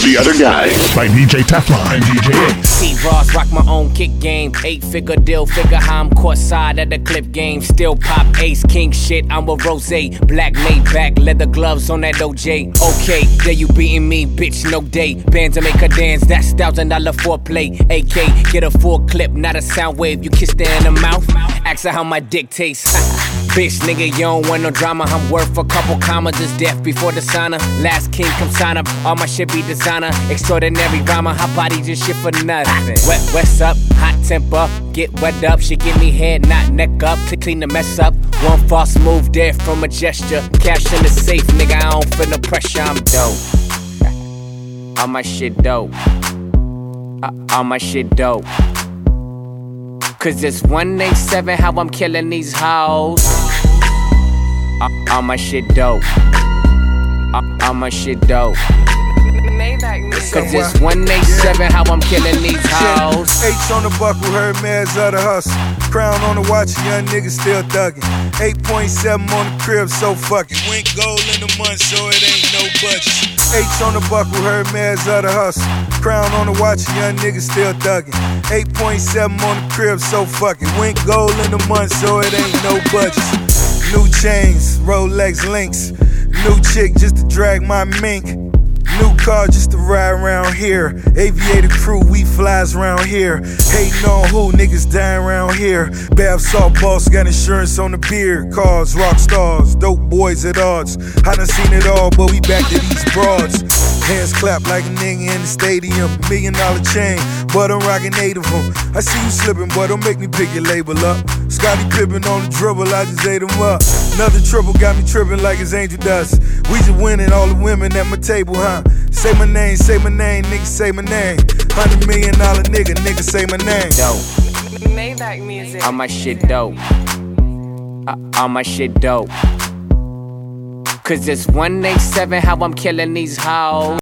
The Other Guy by DJ Teflon and DJ Ace. T-Ross, rock my own kick game. 8-figure deal, figure how I'm courtside at the clip game. Still pop ace, king shit, I'm a rose. Black Maybach, leather gloves on that OJ. Okay, there you beating me, bitch, no day. Band to make her dance, that's $1,000 foreplay. AK, get a full clip, not a sound wave. You kissed her in the mouth, ask her how my dick tastes. Bitch, nigga, you don't want no drama. I'm worth a couple commas, it's death before the sauna. Last king, come sign up, all my shit be designer. Extraordinary rhymer, hot body just shit for nothing. What's up, hot temper, get wet up. She give me head, not neck up, to clean the mess up. One false move there from a gesture. Cash in the safe, nigga, I don't feel no pressure, I'm dope. All my shit dope. All my shit dope. Cause it's 187 how I'm killing these hoes. All my shit dope. All my shit dope. Cause it's 187 how I'm killing these hoes. H on the buckle, Hermes of the hustle. Crown on the watch, young nigga still thuggin'. 8.7 on the crib, so fuck it. Went gold in the month, so it ain't no budget. H on the buckle, Hermes of the hustle. Crown on the watch, young nigga still thuggin'. 8.7 on the crib, so fuck it. Went gold in the month, so it ain't no budget. New chains, Rolex links. New chick just to drag my mink. New car just to ride around here. Aviator crew, we flies around here. Hating on who, niggas dying around here. Bath salt boss, got insurance on the beer. Cars, rock stars, dope boys at odds. I done seen it all, but we back to these broads. Hands clap like a nigga in the stadium. $1 million chain, but I'm rocking 8 of them. I see you slipping, but don't make me pick your label up. Scottie Pippen on the dribble, I just ate him up. Another triple got me tripping like it's angel dust. We just winning all the women at my table, huh? Say my name, nigga, say my name. $100 million nigga, say my name. Dope. Maybach music. All my shit dope. All my shit dope. Cause it's 187 how I'm killing these hoes.